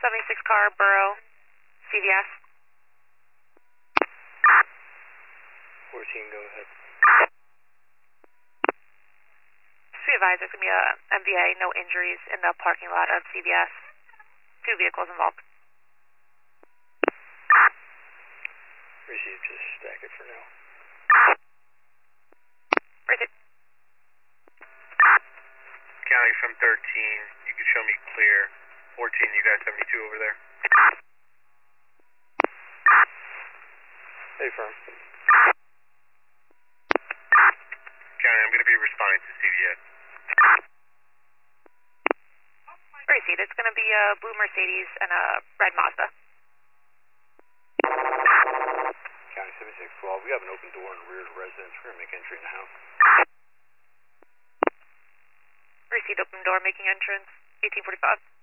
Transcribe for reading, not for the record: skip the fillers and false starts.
76 car, Borough, CVS. 14, go ahead. Just be advised, there's going to be a MVA, no injuries in the parking lot of CVS. 2 vehicles involved. Receive, just stack it for now. Receive. County from 13, you can show me clear. 14, you got 72 over there. Hey, firm. County, I'm going to be responding to CVS. Receive. It's going to be a blue Mercedes and a red Mazda. County 7612, we have an open door in the rear of the residence. We're going to make entry in the house. Receive. Open door, making entrance. 1845.